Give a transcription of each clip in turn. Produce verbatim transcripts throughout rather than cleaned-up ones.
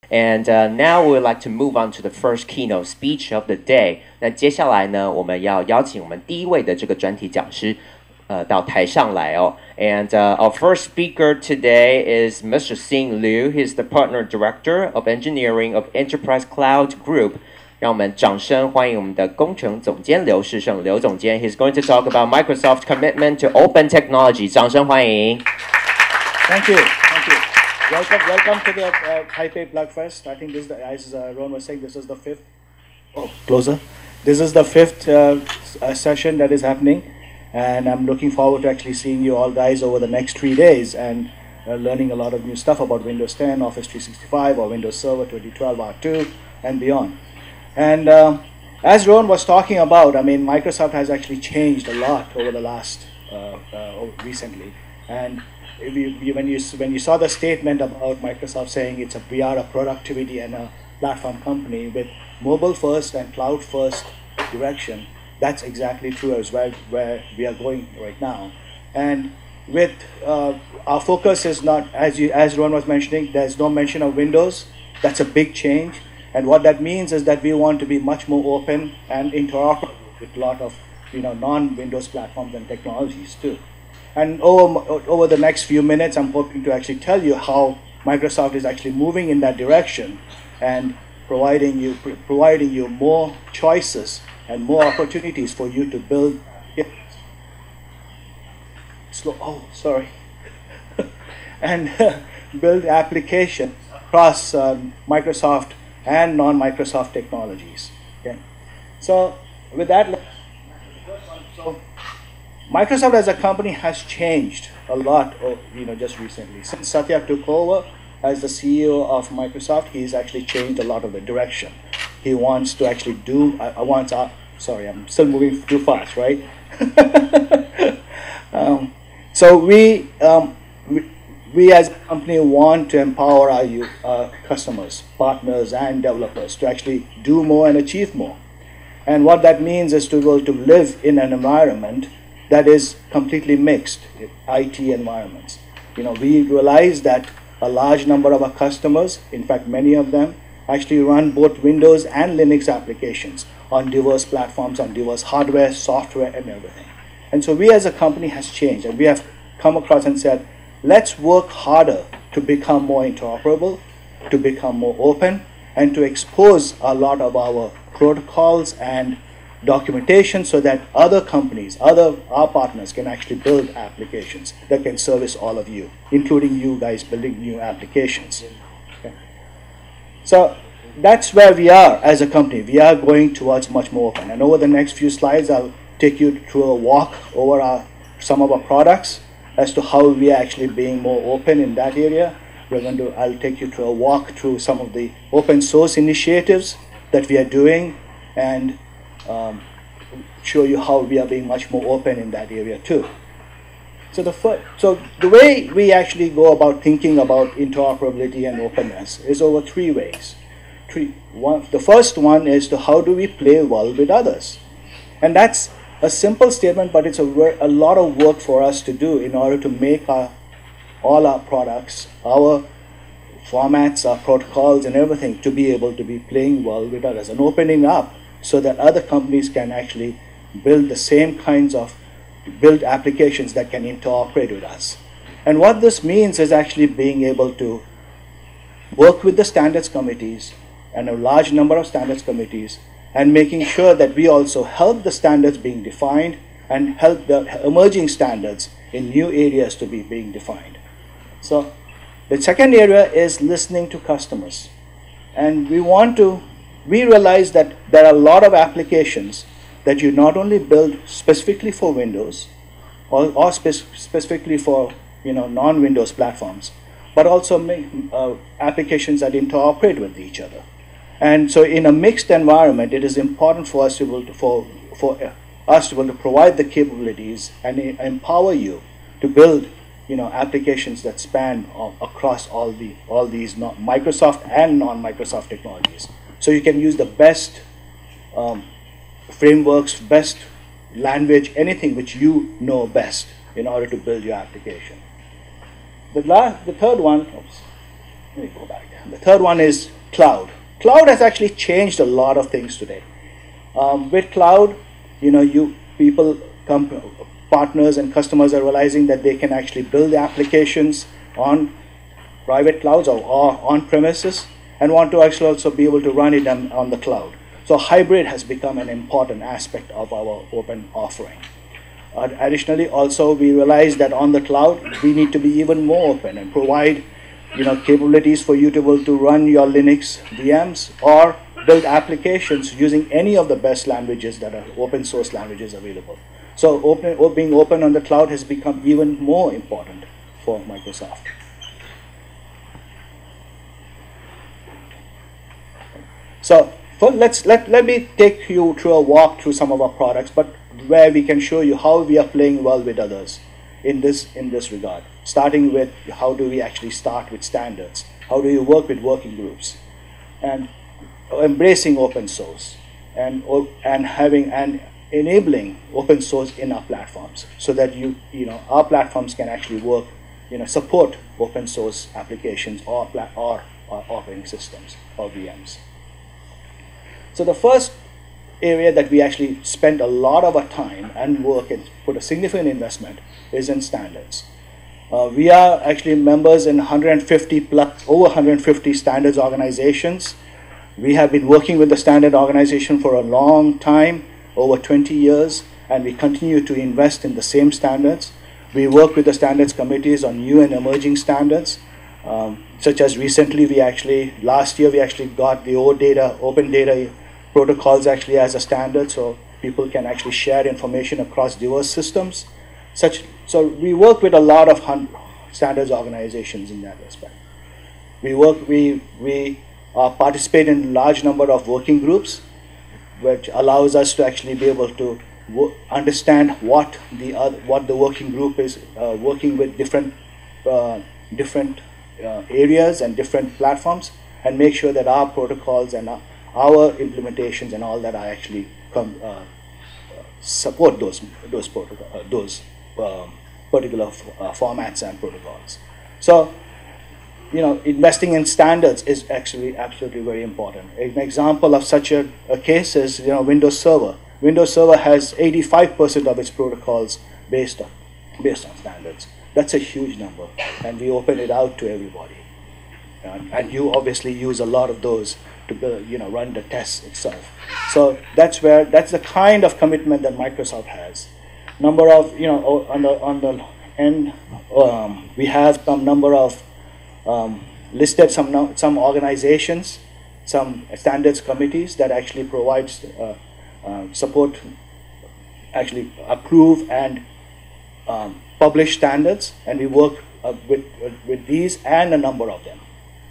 And uh, now we would like to move on to the first keynote speech of the day. 那接下来呢，我们要邀请我们第一位的这个专题讲师，呃，到台上来哦。And uh, our first speaker today is Mister Xing Liu. He's the partner director of engineering of Enterprise Cloud Group. 让我们掌声欢迎我们的工程总监刘世胜，刘总监。He's going to talk about Microsoft's commitment to open technology. 掌声欢迎。 Thank you. Thank you. Welcome, welcome to the uh, Taipei Plug Fest. I think this is the, as uh, Ron was saying, this is the fifth. Oh, closer. This is the fifth uh, uh, session that is happening, and I'm looking forward to actually seeing you all guys over the next three days and uh, learning a lot of new stuff about Windows ten, Office three sixty-five, or Windows Server twenty twelve R two, and beyond. And um, as Ron was talking about, I mean, Microsoft has actually changed a lot over the last uh, uh, recently, and If you, you, when you when you saw the statement about Microsoft saying it's a we are a productivity and a platform company with mobile first and cloud first direction, that's exactly true as well where we are going right now. And with uh, our focus is not, as you as Ron was mentioning, there's no mention of Windows. That's a big change, and what that means is that we want to be much more open and interoperable with a lot of you know non-Windows platforms and technologies too. And over, over the next few minutes, I'm hoping to actually tell you how Microsoft is actually moving in that direction and providing you, providing you more choices and more opportunities for you to build. Slow, oh, sorry. and build applications across um, Microsoft and non-Microsoft technologies. Okay. So with that, so. Microsoft as a company has changed a lot, you know, just recently. Since Satya took over as the C E O of Microsoft, he's actually changed a lot of the direction. He wants to actually do. I, I want. Uh, sorry, I'm still moving too fast, right? um, so we, um, we, we as a company want to empower our uh, customers, partners, and developers to actually do more and achieve more. And what that means is to be able to live in an environment that is completely mixed, I T environments. You know, we realize that a large number of our customers, in fact many of them, actually run both Windows and Linux applications on diverse platforms, on diverse hardware, software, and everything. And so we as a company has changed, and we have come across and said, let's work harder to become more interoperable, to become more open, and to expose a lot of our protocols and documentation so that other companies, other our partners can actually build applications that can service all of you, including you guys building new applications. Okay. So that's where we are as a company. We are going towards much more open. And over the next few slides, I'll take you through a walk over our, some of our products as to how we are actually being more open in that area. We're going to, I'll take you through a walk through some of the open source initiatives that we are doing, and Um, show you how we are being much more open in that area too. So the first, so the way we actually go about thinking about interoperability and openness is over three ways. Three, one, the first one is to how do we play well with others, and that's a simple statement, but it's a, a lot of work for us to do in order to make our all our products, our formats, our protocols, and everything to be able to be playing well with others and opening up, so that other companies can actually build the same kinds of, build applications that can interoperate with us. And what this means is actually being able to work with the standards committees and a large number of standards committees, and making sure that we also help the standards being defined and help the emerging standards in new areas to be being defined. So the second area is listening to customers. And we want to We realize that there are a lot of applications that you not only build specifically for Windows or, or spe- specifically for you know non-Windows platforms, but also make, uh, applications that interoperate with each other. And so in a mixed environment, it is important for us to, be able to for, for us to, be able to provide the capabilities and empower you to build you know applications that span across all the all these non- Microsoft and non-Microsoft technologies. So you can use the best um, frameworks, best language, anything which you know best in order to build your application. The last, the third one, oops, let me go back. The third one is cloud. Cloud has actually changed a lot of things today. Um, with cloud, you know, you people, partners and customers are realizing that they can actually build applications on private clouds or, or on premises and want to actually also be able to run it on, on the cloud. So hybrid has become an important aspect of our open offering. Uh, additionally, also we realize that on the cloud, we need to be even more open and provide you know, capabilities for you to be able to run your Linux V Ms or build applications using any of the best languages that are open source languages available. So open, being open on the cloud has become even more important for Microsoft. So for, let's, let, let me take you through a walk through some of our products, but where we can show you how we are playing well with others in this, in this regard. Starting with how do we actually start with standards? How do you work with working groups? And embracing open source and, and having and enabling open source in our platforms so that you, you know, our platforms can actually work, you know, support open source applications or, or, or operating systems or V Ms. So the first area that we actually spend a lot of our time and work and put a significant investment is in standards. Uh, we are actually members in one hundred fifty plus, over one hundred fifty standards organizations. We have been working with the standard organization for a long time, over twenty years, and we continue to invest in the same standards. We work with the standards committees on new and emerging standards, um, such as recently we actually, last year we actually got the O data, open data protocols actually as a standard, so people can actually share information across diverse systems. Such, so we work with a lot of standards organizations in that respect. We work, we, we uh, participate in a large number of working groups, which allows us to actually be able to understand what the other, what the working group is uh, working with different uh, different uh, areas and different platforms, and make sure that our protocols and our, our implementations and all that are actually come, uh, support those those protocol, uh, those um, particular f uh, formats and protocols. So, you know, investing in standards is actually absolutely very important. An example of such a, a case is, you know, Windows Server. Windows Server has eighty-five percent of its protocols based on based on standards. That's a huge number, and we open it out to everybody. And, and you obviously use a lot of those to build, you know, run the tests itself. So that's where that's the kind of commitment that Microsoft has. Number of, you know, on the on the end, um, we have some number of um, listed some some organizations, some standards committees that actually provides uh, uh, support, actually approve and um, publish standards, and we work uh, with with these and a number of them.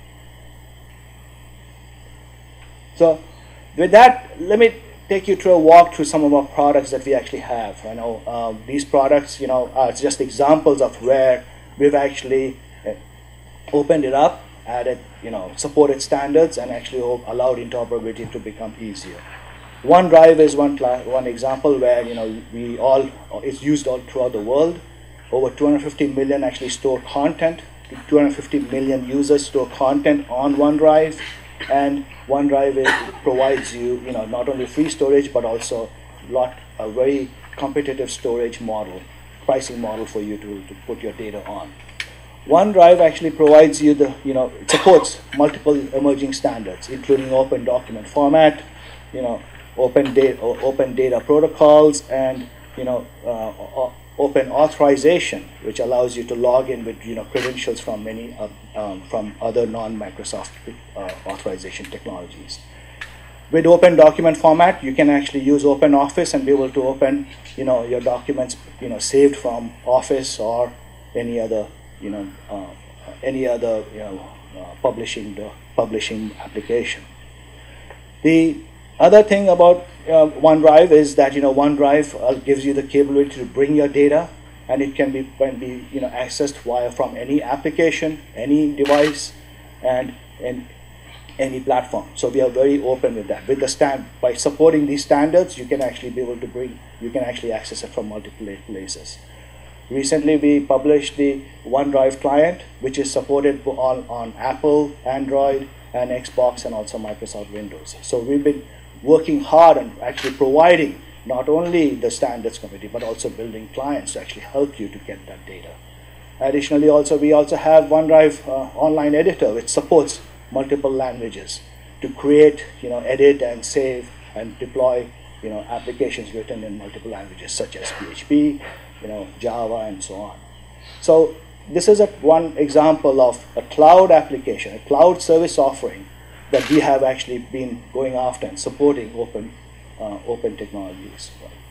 So with that, let me take you through a walk through some of our products that we actually have. I know uh, these products, you know, are just examples of where we've actually uh, opened it up, added, you know, supported standards, and actually allowed interoperability to become easier. OneDrive is one one example where, you know, we all it's used all throughout the world. Over two hundred fifty million actually store content. two hundred fifty million users store content on OneDrive. And OneDrive is, provides you, you know, not only free storage but also lot a very competitive storage model, pricing model for you to, to put your data on. OneDrive actually provides you the, you know, it supports multiple emerging standards, including open document format, you know, open data, open data protocols, and, you know, uh, open authorization, which allows you to log in with, you know, credentials from many uh, um, from other non-Microsoft uh, authorization technologies. With open document format, you can actually use OpenOffice and be able to open, you know, your documents, you know, saved from Office or any other, you know, uh, any other, you know, uh, publishing the publishing application. The other thing about uh, OneDrive is that, you know, OneDrive uh, gives you the capability to bring your data, and it can be can be you know accessed via from any application, any device, and and any platform. So we are very open with that. With the stand by supporting these standards, you can actually be able to bring you can actually access it from multiple places. Recently, we published the OneDrive client, which is supported on, on Apple, Android, and Xbox, and also Microsoft Windows. So we've been working hard on actually providing not only the standards committee, but also building clients to actually help you to get that data. Additionally, also we also have OneDrive uh, online editor, which supports multiple languages to create, you know, edit and save and deploy, you know, applications written in multiple languages such as P H P, you know, Java, and so on. So this is a, one example of a cloud application, a cloud service offering that we have actually been going after and supporting open, uh, open technologies.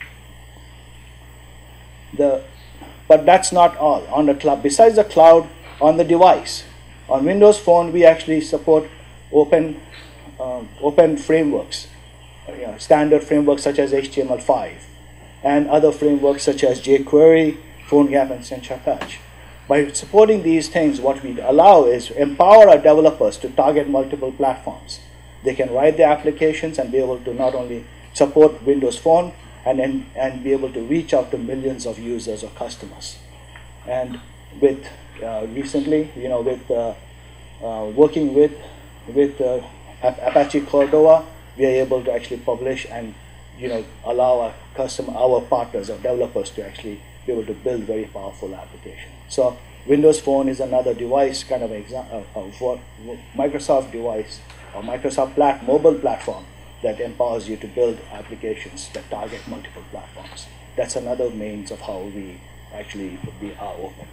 The, but that's not all. On the cloud, besides the cloud, on the device, on Windows Phone, we actually support open, um, open frameworks, you know, standard frameworks such as H T M L five, and other frameworks such as jQuery, PhoneGap, and SensureTouch. By supporting these things, what we allow is empower our developers to target multiple platforms. They can write their applications and be able to not only support Windows Phone, and, and, and be able to reach out to millions of users or customers. And with uh, recently, you know, with uh, uh, working with, with uh, Apache Cordova, we are able to actually publish and, you know, allow our customer, our partners, our developers to actually be able to build very powerful applications. So Windows Phone is another device, kind of example of what Microsoft device or Microsoft plat mobile platform that empowers you to build applications that target multiple platforms. That's another means of how we actually we are open.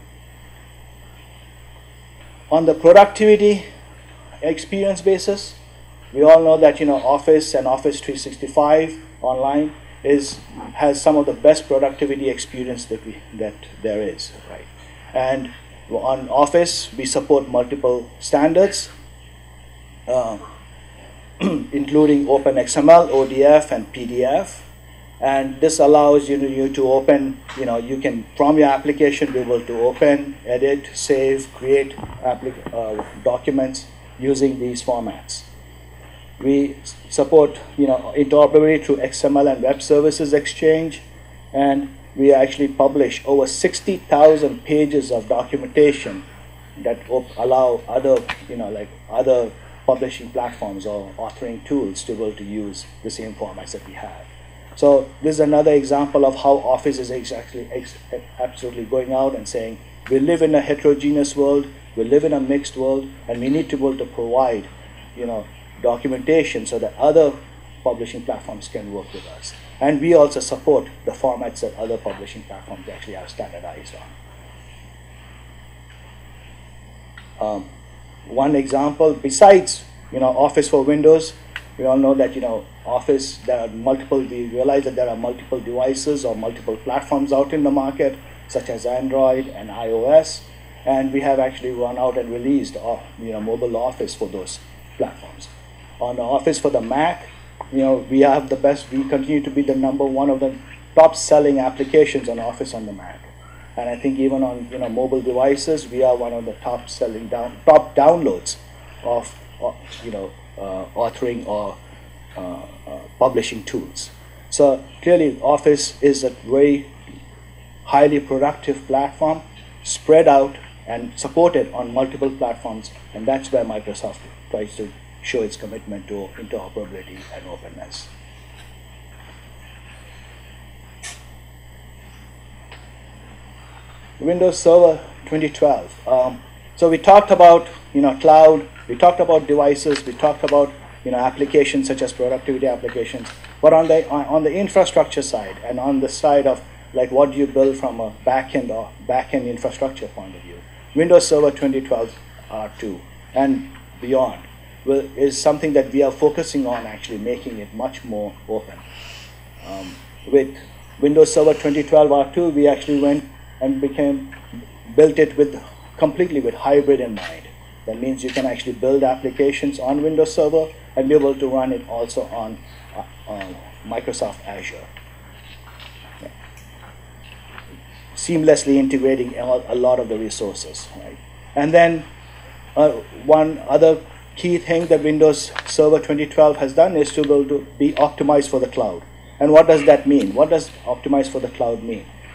On the productivity experience basis, we all know that, you know, Office and Office three sixty-five online is has some of the best productivity experience that we that there is, right? And on Office, we support multiple standards, uh, including OpenXML, O D F, and P D F. And this allows you to, you to open, you know, you can, from your application, be able to open, edit, save, create uh, documents using these formats. We support, you know, interoperability through X M L and Web Services Exchange, and we actually publish over sixty thousand pages of documentation that allow other, you know, like other publishing platforms or authoring tools to be able to use the same formats that we have. So this is another example of how Office is exactly ex absolutely going out and saying, we live in a heterogeneous world, we live in a mixed world, and we need to be able to provide, you know, documentation so that other publishing platforms can work with us. And we also support the formats that other publishing platforms actually are standardized on. Um, one example, besides, you know, Office for Windows, we all know that, you know, Office, there are multiple, we realize that there are multiple devices or multiple platforms out in the market, such as Android and iOS, and we have actually run out and released, uh, you know, mobile Office for those platforms. On the Office for the Mac, you know, we have the best, we continue to be the number one of the top selling applications on Office on the Mac. And I think even on, you know, mobile devices, we are one of the top selling down, top downloads of, of you know, uh, authoring or uh, uh, publishing tools. So clearly Office is a very highly productive platform, spread out and supported on multiple platforms, and that's where Microsoft tries to show its commitment to interoperability and openness. Windows Server twenty twelve. Um, so we talked about, you know, cloud, we talked about devices, we talked about, you know, applications such as productivity applications, but on the on, on the infrastructure side and on the side of like what do you build from a backend or backend infrastructure point of view, Windows Server twenty twelve R two and beyond will, is something that we are focusing on actually making it much more open. Um, with Windows Server twenty twelve R two, we actually went and became built it with completely with hybrid in mind. That means you can actually build applications on Windows Server and be able to run it also on uh, uh, Microsoft Azure. Yeah. Seamlessly integrating a lot of the resources, right? And then uh, one other key thing that Windows Server twenty twelve has done is to be able to be optimized for the cloud. And what does that mean? What does optimized for the cloud mean?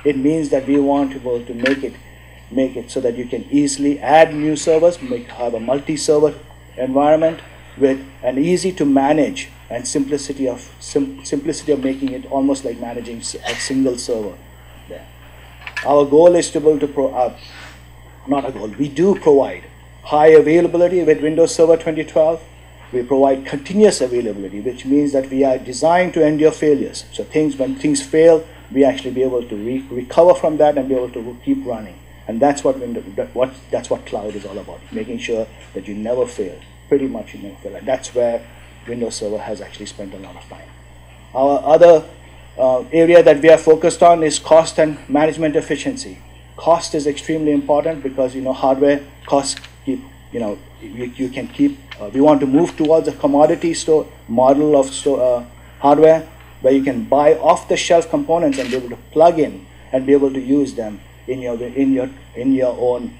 It means that we want to be able to make it, make it so that you can easily add new servers, make have a multi-server environment with an easy to manage and simplicity of sim, simplicity of making it almost like managing a single server there. Our goal is to be able to pro, uh, not a goal. We do provide high availability with Windows Server twenty twelve. We provide continuous availability, which means that we are designed to endure failures. So things, when things fail, we actually be able to re recover from that and be able to keep running. And that's what, Windows, what that's what cloud is all about, making sure that you never fail. Pretty much you never fail. And that's where Windows Server has actually spent a lot of time. Our other uh, area that we are focused on is cost and management efficiency. Cost is extremely important because, you know, hardware costs keep, you know, you, you can keep, uh, we want to move towards a commodity store model of store, uh, hardware where you can buy off-the-shelf components and be able to plug in and be able to use them in your, in your, in your own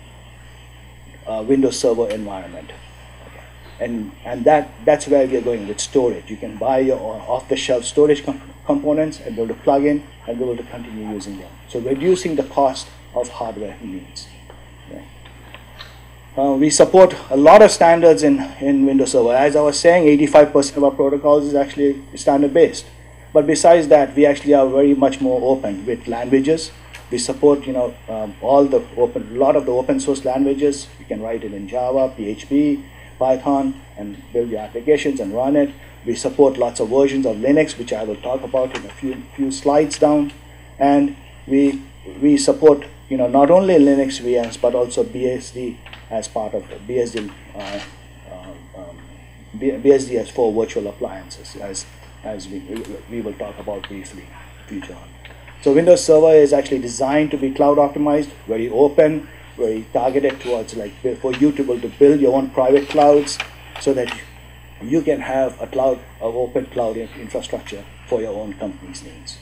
uh, Windows Server environment. And, and that, that's where we are going with storage. You can buy your off-the-shelf storage com components and be able to plug in and be able to continue using them. So reducing the cost of hardware needs. Okay. Uh, we support a lot of standards in, in Windows Server. As I was saying, eighty-five percent of our protocols is actually standard-based. But besides that, we actually are very much more open with languages. We support, you know, um, all the open, a lot of the open source languages. You can write it in Java, P H P, Python, and build your applications and run it. We support lots of versions of Linux, which I will talk about in a few few slides down. And we we support, you know, not only Linux V Ms but also B S D as part of the B S D. Uh, um, B S D as for virtual appliances, as as we we will talk about briefly future on. So Windows Server is actually designed to be cloud optimized, very open, very targeted towards like for you to be able to build your own private clouds, so that you can have a cloud, a open cloud infrastructure for your own company's needs.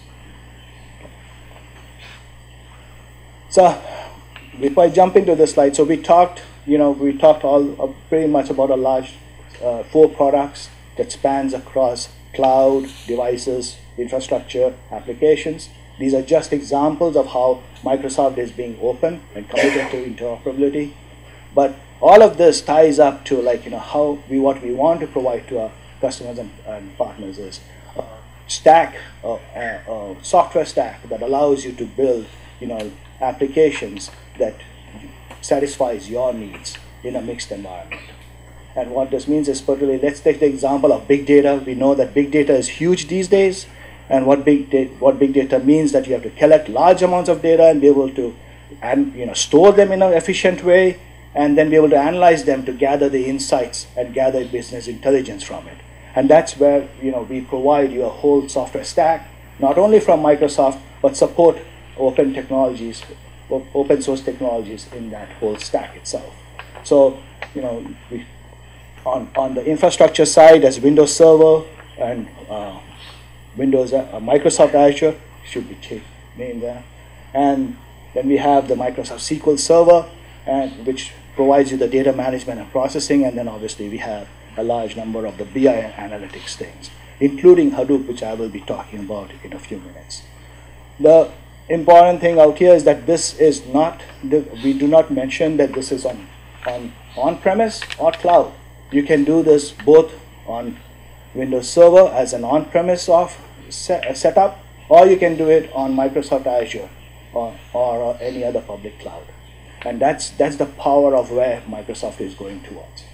So if I jump into the slide, so we talked, you know, we talked all uh, pretty much about a large uh, four products that spans across cloud, devices, infrastructure, applications. These are just examples of how Microsoft is being open and committed to interoperability. But all of this ties up to like, you know, how we, what we want to provide to our customers and, and partners is a stack, a, a, a software stack that allows you to build, you know, applications that satisfies your needs in a mixed environment. And what this means is particularly, let's take the example of big data. We know that big data is huge these days. And what big data, what big data means that you have to collect large amounts of data and be able to, and you know, store them in an efficient way, and then be able to analyze them to gather the insights and gather business intelligence from it. And that's where, you know, we provide you a whole software stack, not only from Microsoft, but support open technologies, open source technologies in that whole stack itself. So, you know, we, on on the infrastructure side, as Windows Server and uh, Windows, uh, Microsoft Azure should be named there, and then we have the Microsoft S Q L Server, and which provides you the data management and processing, and then obviously we have a large number of the B I and analytics things, including Hadoop, which I will be talking about in a few minutes. The important thing out here is that this is not, we do not mention that this is on on on-premise or cloud. You can do this both on Windows Server as an on-premise off set, setup, or you can do it on Microsoft Azure or, or any other public cloud. And that's, that's the power of where Microsoft is going towards.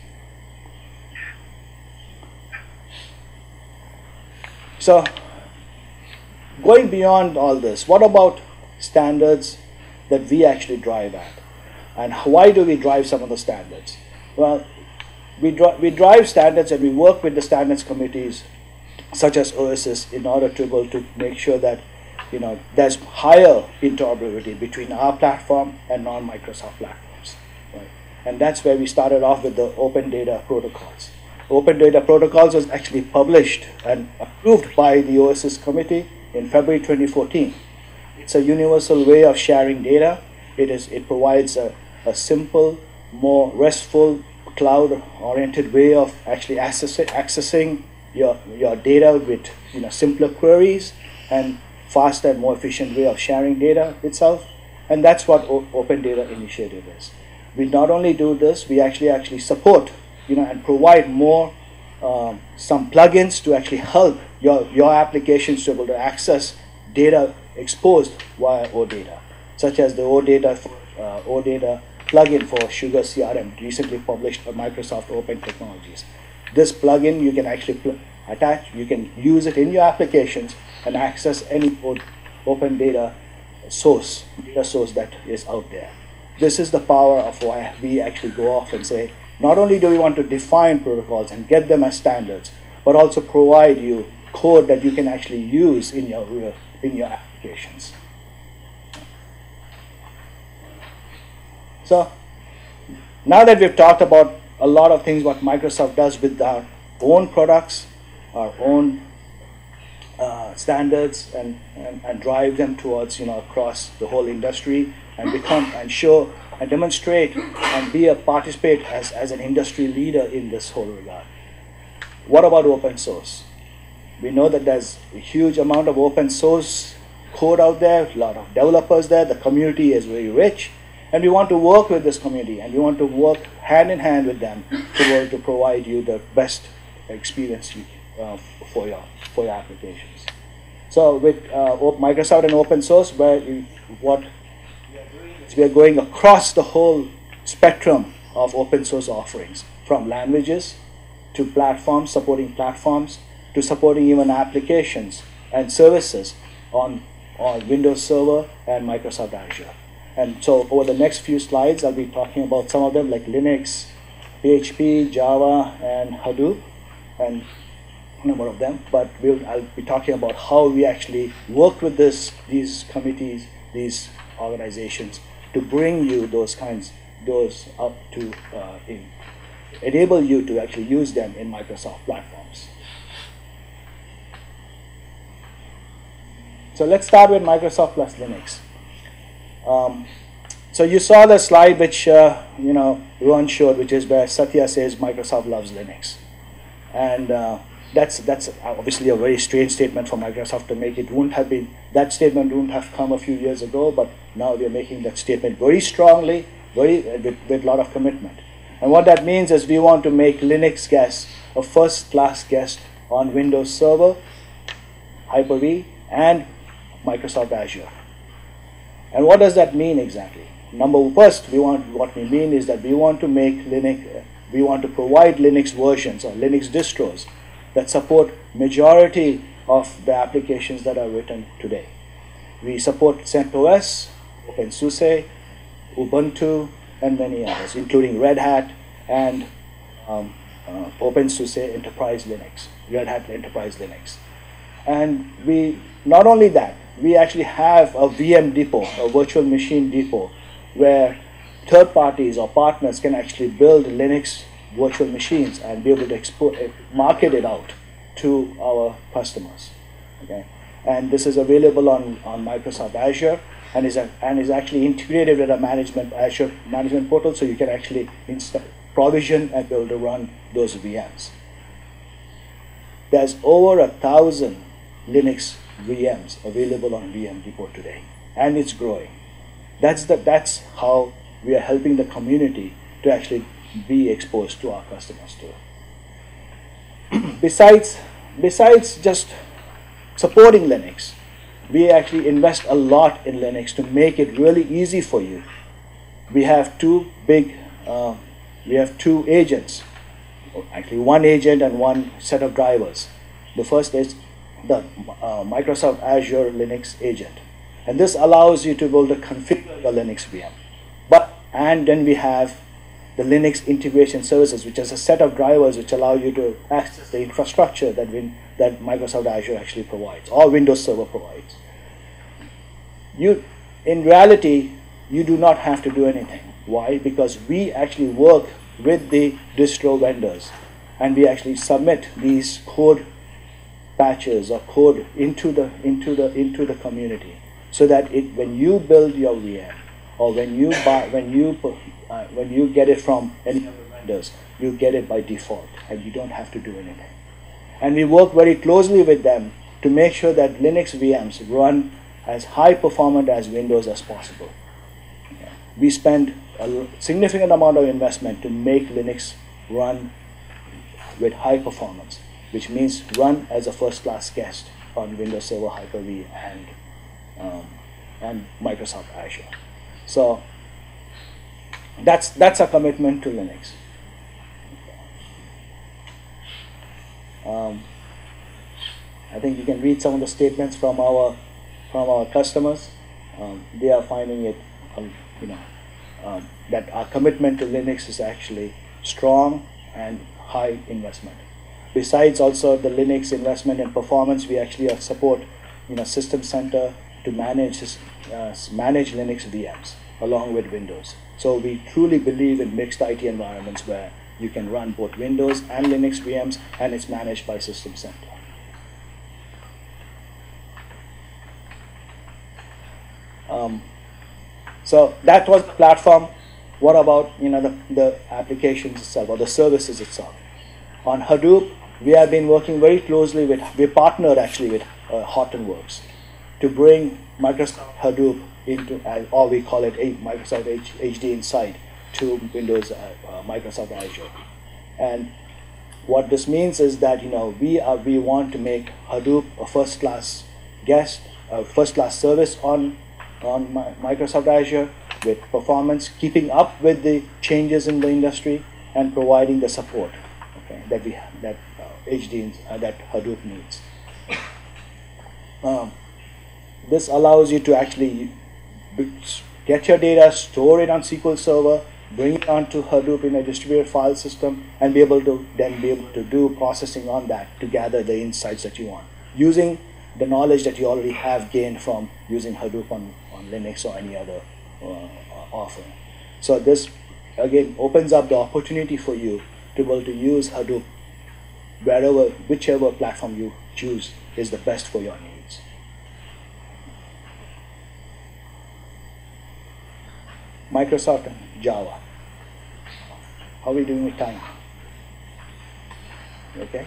So going beyond all this, what about standards that we actually drive at? And why do we drive some of the standards? Well, we, dri we drive standards and we work with the standards committees such as O S S in order to be able to make sure that, you know, there's higher interoperability between our platform and non-Microsoft platforms. Right? And that's where we started off with the Open Data Protocols. Open Data Protocols was actually published and approved by the O S S committee in February twenty fourteen. It's a universal way of sharing data. It is. It provides a, a simple, more restful, cloud-oriented way of actually access, accessing your your data with, you know, simpler queries, and faster and more efficient way of sharing data itself. And that's what o Open Data Initiative is. We not only do this, we actually actually support, you know, and provide more um, some plugins to actually help your, your applications to be able to access data exposed via OData, such as the OData, for, uh, OData plugin for Sugar C R M, recently published by Microsoft Open Technologies. This plugin you can actually attach, you can use it in your applications and access any open data source, data source that is out there. This is the power of why we actually go off and say, not only do we want to define protocols and get them as standards, but also provide you code that you can actually use in your, in your applications. So now that we've talked about a lot of things what Microsoft does with our own products, our own uh, standards, and, and, and drive them towards, you know, across the whole industry, and become and show and demonstrate and be a participate as, as an industry leader in this whole regard. What about open source? We know that there's a huge amount of open source code out there, a lot of developers there, the community is very rich, and we want to work with this community, and we want to work hand in hand with them to work to provide you the best experience uh, for your for your applications. So with uh, Microsoft and open source, where we, what we are going across the whole spectrum of open source offerings, from languages to platforms, supporting platforms, to supporting even applications and services on, on Windows Server and Microsoft Azure. And so over the next few slides, I'll be talking about some of them, like Linux, P H P, Java, and Hadoop, and a number of them. But we'll, I'll be talking about how we actually work with this, these committees, these organizations, to bring you those kinds, those up to uh, in, enable you to actually use them in Microsoft platforms. So let's start with Microsoft plus Linux. Um, so you saw the slide which uh, you know Ron showed, which is where Satya says Microsoft loves Linux, and uh, that's that's obviously a very strange statement for Microsoft to make. It wouldn't have been that statement wouldn't have come a few years ago, but now we are making that statement very strongly, very with, with a lot of commitment. And what that means is we want to make Linux guests a first-class guest on Windows Server, Hyper-V, and Microsoft Azure. And what does that mean exactly? Number first, we want what we mean is that we want to make Linux, we want to provide Linux versions or Linux distros that support majority of the applications that are written today. We support CentOS, OpenSUSE, Ubuntu, and many others, including Red Hat and um, uh, OpenSUSE Enterprise Linux, Red Hat Enterprise Linux. And we, not only that, we actually have a V M depot, a virtual machine depot, where third parties or partners can actually build Linux virtual machines and be able to export, market it out to our customers. Okay? And this is available on, on Microsoft Azure, and is, a, and is actually integrated with a management Azure management portal, so you can actually install, provision and be able to run those V Ms. There's over a thousand Linux V Ms available on V M Depot today, and it's growing. That's, the, that's how we are helping the community to actually be exposed to our customers too. besides, besides just supporting Linux, we actually invest a lot in Linux to make it really easy for you. We have two big, uh, we have two agents, actually one agent and one set of drivers. The first is the uh, Microsoft Azure Linux agent. And this allows you to be able to configure the Linux V M. But, and then we have the Linux integration services, which is a set of drivers which allow you to access the infrastructure that, Win, that Microsoft Azure actually provides, or Windows Server provides. You, in reality, you do not have to do anything. Why? Because we actually work with the distro vendors, and we actually submit these code patches or code into the into the into the community, so that it, when you build your V M, or when you buy when you uh, when you get it from any of the vendors, you get it by default, and you don't have to do anything. And we work very closely with them to make sure that Linux V Ms run as high performant as Windows as possible. We spend a significant amount of investment to make Linux run with high performance, which means run as a first-class guest on Windows Server, Hyper-V, and um, and Microsoft Azure. So that's that's a commitment to Linux. Um, I think you can read some of the statements from our from our customers. Um, they are finding it, um, you know, um, that our commitment to Linux is actually strong and high investment. Besides also the Linux investment and performance, we actually support, you know, System Center to manage uh, manage Linux V Ms along with Windows. So we truly believe in mixed I T environments where you can run both Windows and Linux V Ms, and it's managed by System Center. Um, so that was the platform. What about, you know, the, the applications itself or the services itself? On Hadoop, we have been working very closely with, we partnered actually with uh, Hortonworks to bring Microsoft Hadoop into, uh, or we call it a Microsoft H, H D Insight, to Windows, uh, uh, Microsoft Azure. And what this means is that, you know, we are, we want to make Hadoop a first-class guest, a first-class service on on Microsoft Azure with performance, keeping up with the changes in the industry, and providing the support, okay, that we that uh, H D uh, that Hadoop needs. Um, this allows you to actually get your data, store it on S Q L Server, bring it onto Hadoop in a distributed file system, and be able to then be able to do processing on that to gather the insights that you want, using the knowledge that you already have gained from using Hadoop on, on Linux or any other uh, offering. So this, again, opens up the opportunity for you to be able to use Hadoop wherever, whichever platform you choose is the best for your needs. Microsoft and Java. How are we doing with time? Okay?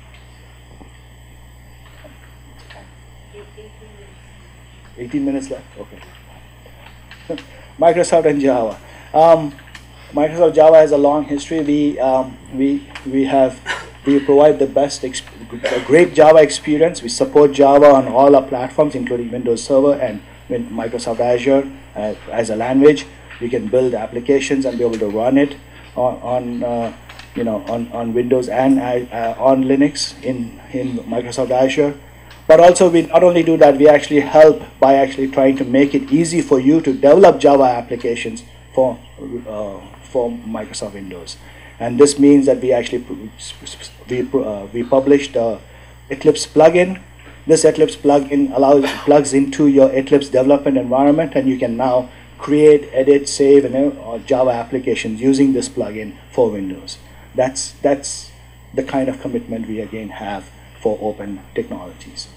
eighteen minutes left? Okay. Microsoft and Java. Um, Microsoft Java has a long history. We, um, we, we, have, we provide the best, a great Java experience. We support Java on all our platforms, including Windows Server and Microsoft Azure uh, as a language. We can build applications and be able to run it on, on uh, you know, on, on Windows and uh, on Linux in, in Microsoft Azure. But also, we not only do that, we actually help by actually trying to make it easy for you to develop Java applications for, uh, for Microsoft Windows. And this means that we actually we, uh, we published the Eclipse plugin. This Eclipse plugin allows plugs into your Eclipse development environment, and you can now create, edit, save, and uh, Java applications using this plugin for Windows. That's that's the kind of commitment we again have for open technologies.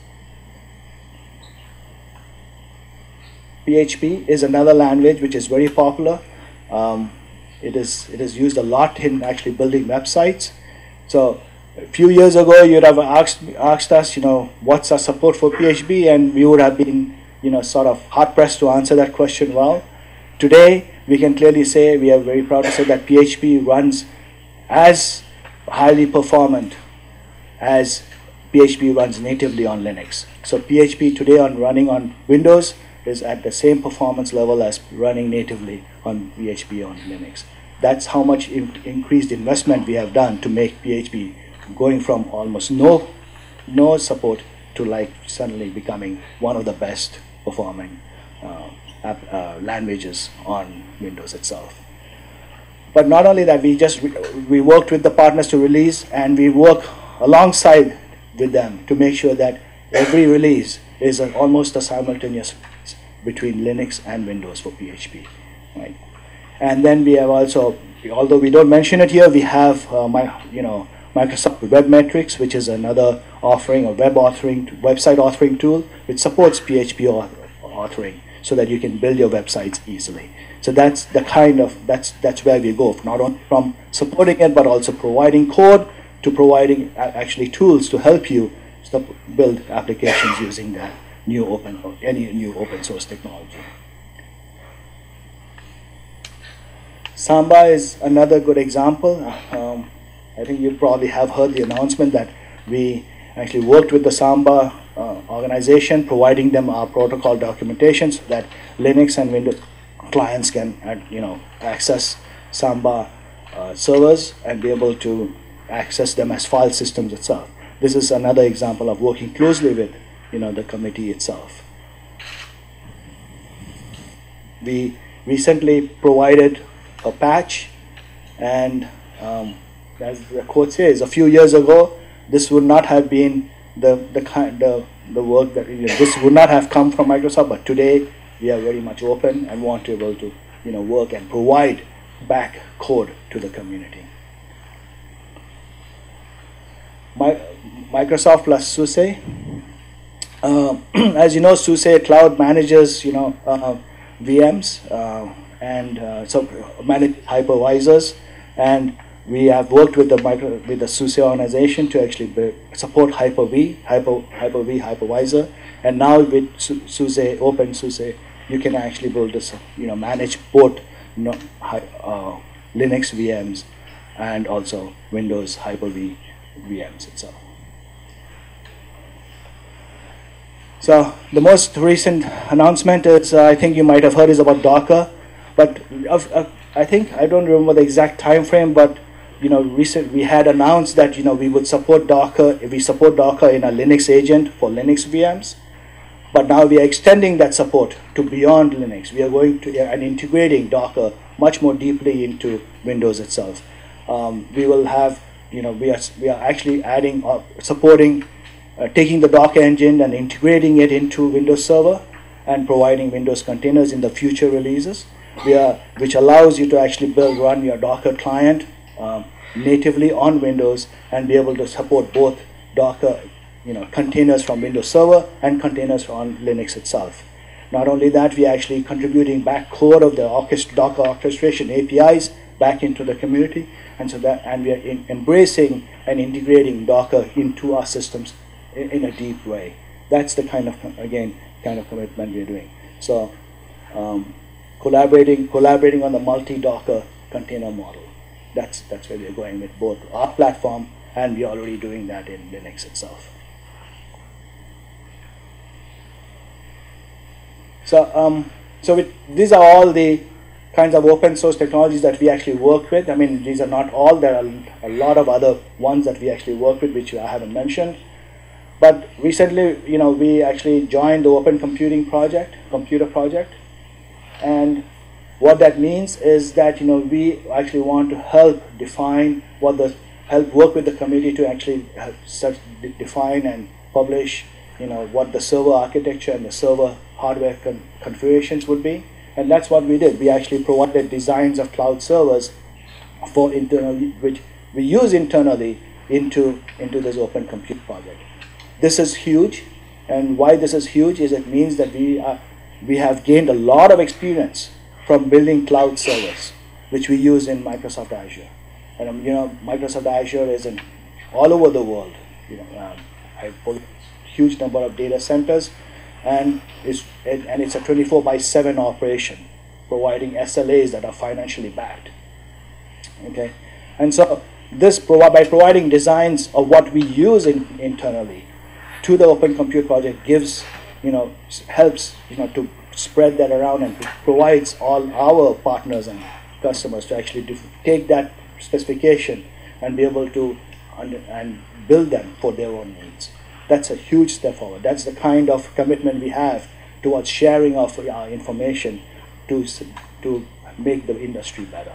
P H P is another language which is very popular. Um, it is it is used a lot in actually building websites. So a few years ago, you'd have asked asked us, you know, what's our support for P H P, and we would have been, you know, sort of hard pressed to answer that question well. Today, we can clearly say, we are very proud to say that P H P runs as highly performant as P H P runs natively on Linux. So P H P today on running on Windows is at the same performance level as running natively on P H P on Linux. That's how much in increased investment we have done to make P H P going from almost no, no support to like suddenly becoming one of the best performing uh, app, uh, languages on Windows itself. But not only that, we just we worked with the partners to release, and we work alongside with them to make sure that every release is an, almost a simultaneous between Linux and Windows for P H P, right? And then we have also, although we don't mention it here, we have uh, my you know Microsoft Web Metrics, which is another offering, a web authoring website authoring tool, which supports P H P authoring, so that you can build your websites easily. So that's the kind of that's that's where we go, not only from supporting it, but also providing code to providing actually tools to help you build applications using that new open, any new open source technology. Samba is another good example. Um, I think you probably have heard the announcement that we actually worked with the Samba uh, organization, providing them our protocol documentation so that Linux and Windows clients can, uh, you know, access Samba uh, servers and be able to access them as file systems itself. This is another example of working closely with, you know, the committee itself. We recently provided a patch, and um, as the quote says, a few years ago, this would not have been the the kind the the work that, you know, this would not have come from Microsoft. But today, we are very much open and want to be able to, you know, work and provide back code to the community. My, Microsoft plus SUSE. Uh, as you know, SUSE Cloud manages, you know, uh, V Ms uh, and uh, so manage hypervisors, and we have worked with the micro, with the SUSE organization to actually be, support Hyper-V, Hyper, Hyper-V hypervisor, and now with SUSE, Open SUSE, you can actually build this, you know, manage both, you know, uh, Linux V Ms and also Windows Hyper-V V Ms itself. So the most recent announcement is, uh, I think you might have heard, is about Docker, but uh, uh, I think, I don't remember the exact time frame, but, you know, recent we had announced that, you know, we would support Docker, we support Docker in a Linux agent for Linux V Ms, but now we are extending that support to beyond Linux. We are going to uh, and integrating Docker much more deeply into Windows itself. Um, we will have, you know, we are we are actually adding uh, supporting. Uh, taking the Docker engine and integrating it into Windows Server and providing Windows containers in the future releases, we are, which allows you to actually build, run your Docker client um, natively on Windows and be able to support both Docker, you know, containers from Windows Server and containers on Linux itself. Not only that, we are actually contributing back code of the orchest Docker orchestration A P Is back into the community, and so that, and we are in, embracing and integrating Docker into our systems in a deep way. That's the kind of, again, kind of commitment we're doing. So um, collaborating collaborating on the multi-Docker container model. That's that's where we're going with both our platform, and we're already doing that in Linux itself. So um, so with, these are all the kinds of open source technologies that we actually work with. I mean, these are not all. There are a lot of other ones that we actually work with, which I haven't mentioned. But recently, you know, we actually joined the Open Computing Project, computer project, and what that means is that, you know, we actually want to help define what the help work with the community to actually help set, define and publish, you know, what the server architecture and the server hardware con configurations would be, and that's what we did. We actually provided designs of cloud servers for internal, which we use internally into into this Open Compute project. This is huge, and why this is huge is it means that we are, we have gained a lot of experience from building cloud servers, which we use in Microsoft Azure. And um, you know, Microsoft Azure is in all over the world. You know, um, I pull a huge number of data centers, and it's it, and it's a twenty-four by seven operation, providing S L As that are financially backed. Okay, and so this by providing designs of what we use in, internally to the Open Compute project gives, you know, helps, you know, to spread that around and provides all our partners and customers to actually do, take that specification and be able to under, and build them for their own needs. That's a huge step forward. That's the kind of commitment we have towards sharing of our information to, to make the industry better.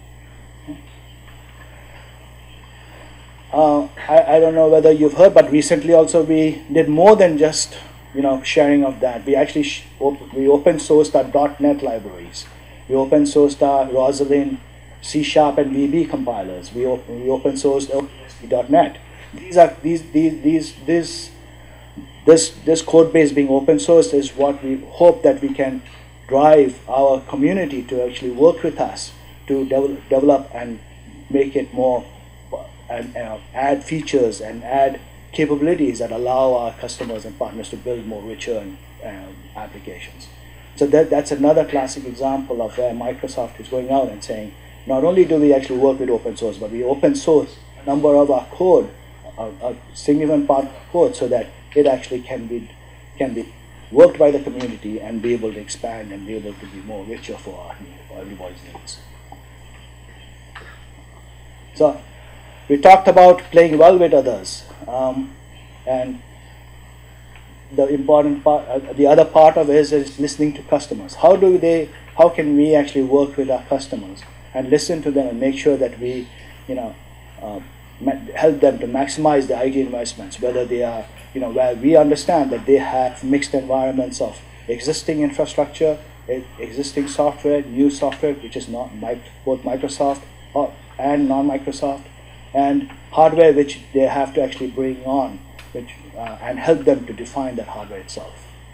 Uh, I, I don't know whether you've heard, but recently also we did more than just, you know, sharing of that. We actually sh op we open sourced our .NET libraries. We open sourced our Roslyn, C Sharp, and V B compilers. We, op we open sourced O S P dot net. These are these these these this this this code base being open sourced is what we hope that we can drive our community to actually work with us to develop, develop and make it more. And uh, add features and add capabilities that allow our customers and partners to build more richer and, um, applications. So that, that's another classic example of where Microsoft is going out and saying, not only do we actually work with open source, but we open source a number of our code, a, a significant part of code, so that it actually can be can be worked by the community and be able to expand and be able to be more richer for, our, for everybody's needs. So we talked about playing well with others, um, and the important part, uh, the other part of it is, is listening to customers. How do they? How can we actually work with our customers and listen to them and make sure that we, you know, uh, help them to maximize the I T investments, whether they are, you know, where we understand that they have mixed environments of existing infrastructure, existing software, new software, which is not both Microsoft or, and non-Microsoft, and hardware which they have to actually bring on, which, uh, and help them to define that hardware itself.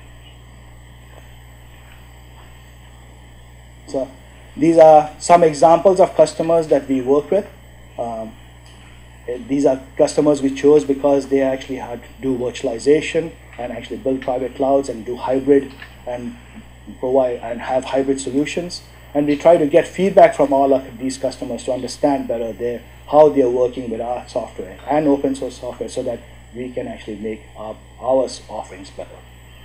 So these are some examples of customers that we work with. Um, these are customers we chose because they actually had to do virtualization and actually build private clouds and do hybrid and provide and have hybrid solutions. And we try to get feedback from all of these customers to understand better their, how they are working with our software and open source software, so that we can actually make our, our offerings better.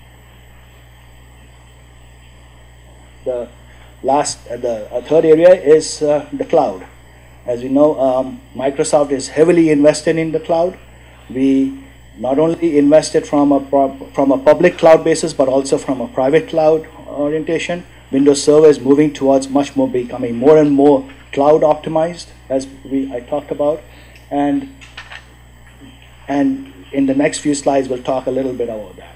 The last, uh, the uh, third area is uh, the cloud. As we know, um, Microsoft is heavily invested in the cloud. We not only invested from a from a public cloud basis, but also from a private cloud orientation. Windows Server is moving towards much more becoming more and more cloud optimized, as we I talked about, and and in the next few slides we'll talk a little bit about that.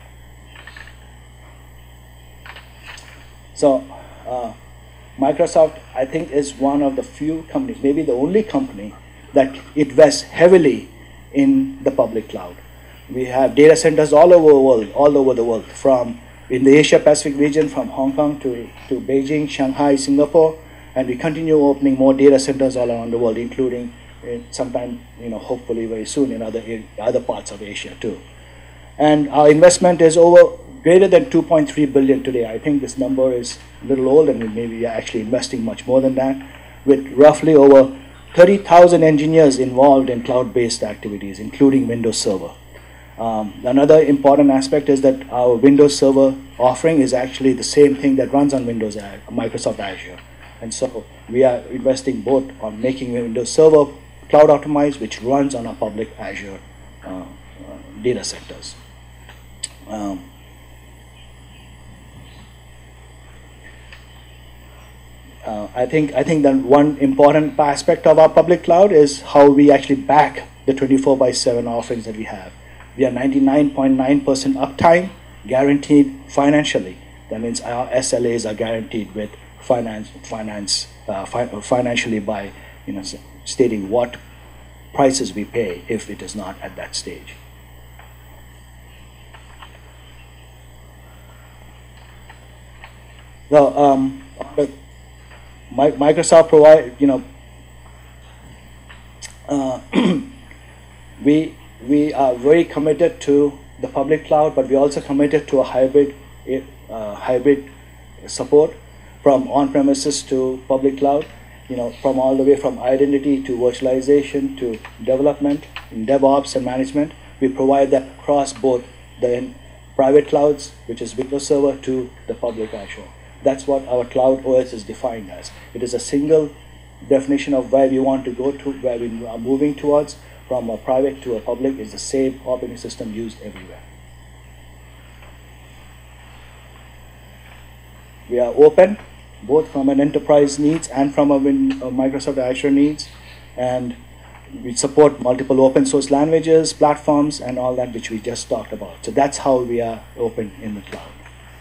So uh, Microsoft, I think, is one of the few companies, maybe the only company, that invests heavily in the public cloud. We have data centers all over the world, all over the world, from in the Asia Pacific region, from Hong Kong to, to Beijing, Shanghai, Singapore, and we continue opening more data centers all around the world, including in sometime, you know, hopefully very soon in other in other parts of Asia too. And our investment is over greater than two point three billion today. I think this number is a little old, and we maybe are actually investing much more than that, with roughly over thirty thousand engineers involved in cloud-based activities, including Windows Server. Um, another important aspect is that our Windows Server offering is actually the same thing that runs on Windows, Microsoft Azure. And so we are investing both on making Windows Server cloud optimized, which runs on our public Azure uh, uh, data centers. Um, uh, I think I think that one important aspect of our public cloud is how we actually back the twenty-four by seven offerings that we have. We are ninety-nine point nine percent uptime, guaranteed financially. That means our S L As are guaranteed with finance, finance, uh, fi financially by, you know, stating what prices we pay if it is not at that stage. So, um, Microsoft provide, you know, uh, we. We are very committed to the public cloud, but we also committed to a hybrid, uh, hybrid support from on-premises to public cloud. You know, from all the way from identity to virtualization to development, in DevOps and management. We provide that across both the private clouds, which is Windows Server, to the public Azure. That's what our cloud O S is defined as. It is a single definition of where we want to go to, where we are moving towards. From a private to a public is the same operating system used everywhere. We are open, both from an enterprise needs and from a, Win a Microsoft Azure needs, and we support multiple open source languages, platforms, and all that which we just talked about. So that's how we are open in the cloud.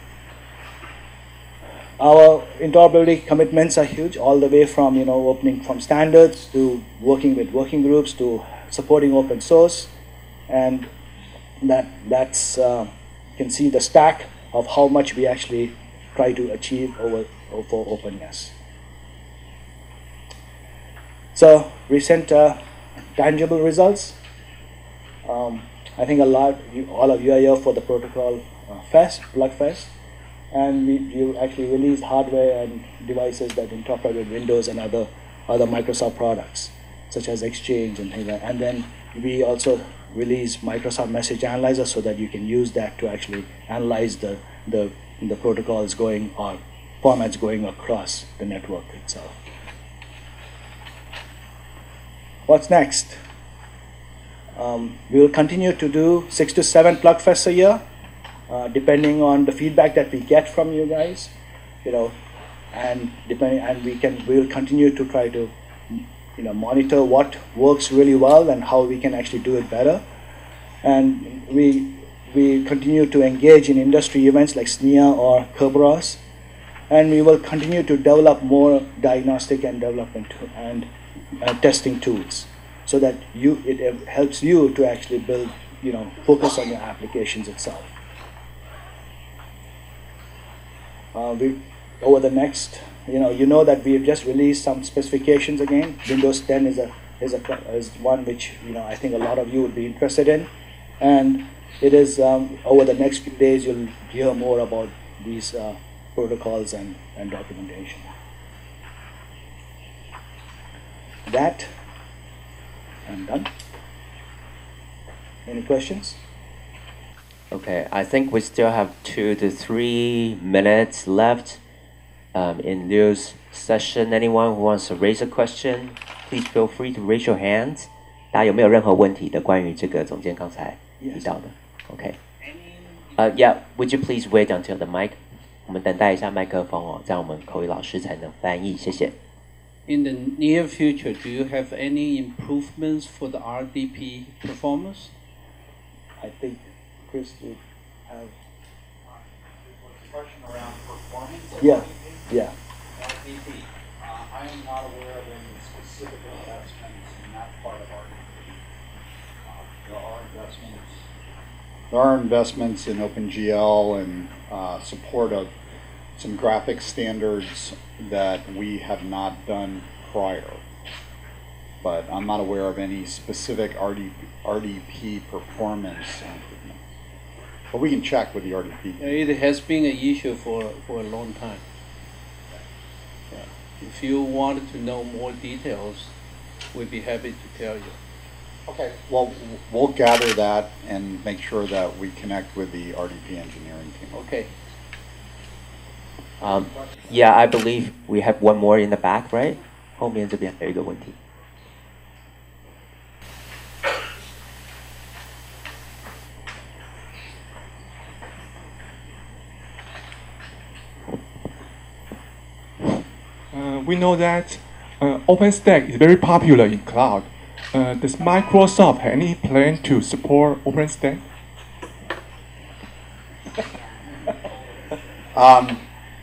Our interoperability commitments are huge, all the way from, you know, opening from standards to working with working groups to supporting open source, and that that's uh, you can see the stack of how much we actually try to achieve over, over for openness. So recent uh, tangible results. Um, I think a lot, you, all of you are here for the protocol uh, fest, Plug Fest, and we you actually released hardware and devices that interoperate with Windows and other other Microsoft products, such as Exchange and things like that. And then we also release Microsoft Message Analyzer so that you can use that to actually analyze the the, the protocols going or formats going across the network itself. What's next? Um, we will continue to do six to seven Plug Fests a year, uh, depending on the feedback that we get from you guys, you know, and depending, and we can we will continue to try to, you know, monitor what works really well and how we can actually do it better, and we we continue to engage in industry events like S N I A or Kerberos, and we will continue to develop more diagnostic and development and uh, testing tools, so that you it uh, helps you to actually build, you know, focus on your applications itself. Uh, we over the next, you know, you know that we have just released some specifications again. Windows ten is a is a is one which, you know, I think a lot of you would be interested in, and it is um, over the next few days you'll hear more about these uh, protocols and and documentation. That. I'm done. Any questions? Okay, I think we still have two to three minutes left um, in Liu's session. Anyone who wants to raise a question, please feel free to raise your hands. 大家有没有任何问题的关于这个总监刚才提到的 ？OK。呃、uh, ，Yeah. Would you please wait until the mic？ 我们等待一下麦克风哦，这样我们口语老师才能翻译。谢谢。 In the near future, do you have any improvements for the R D P performance? I think Chris would have. Question around performance. Yeah, yeah. R D P. Uh, I am not aware of any specific investments in that part of R D P. Uh, there are investments. There are investments in OpenGL and uh, support of some graphic standards that we have not done prior, but I'm not aware of any specific R D P, R D P performance improvements. But we can check with the R D P. It has been an issue for, for a long time. Yeah. If you wanted to know more details, we'd be happy to tell you. Okay, well, we'll gather that and make sure that we connect with the R D P engineering team. Okay. Um, yeah, I believe we have one more in the back, right? 后面这边有一个问题。 Uh, we know that uh, OpenStack is very popular in cloud. Uh, does Microsoft have any plan to support OpenStack? Um,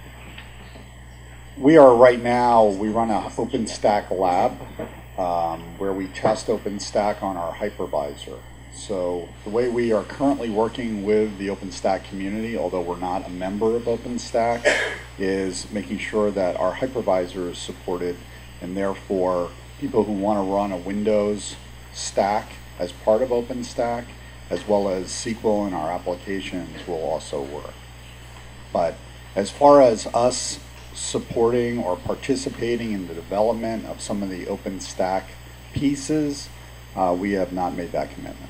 we are right now, we run a OpenStack lab um, where we test OpenStack on our hypervisor. So the way we are currently working with the OpenStack community, although we're not a member of OpenStack, is making sure that our hypervisor is supported, and therefore people who want to run a Windows stack as part of OpenStack, as well as S Q L in our applications, will also work. But as far as us supporting or participating in the development of some of the OpenStack pieces, uh, we have not made that commitment.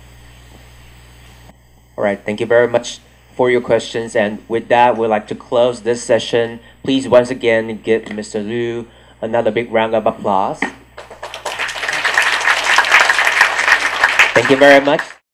All right, thank you very much for your questions. And with that, we'd like to close this session. Please once again give Mister Liu another big round of applause. Thank you very much.